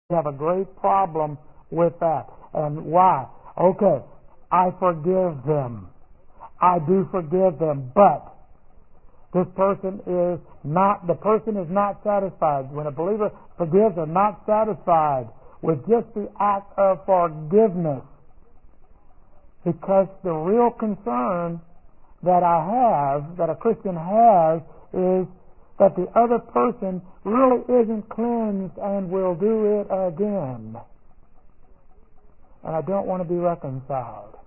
We have a great problem with that. And why? Okay, I forgive them. I do forgive them, but the person is not satisfied. When a believer forgives, they're not satisfied with just the act of forgiveness. Because the real concern that a Christian has, is that the other person really isn't cleansed and will do it again. And I don't want to be reconciled.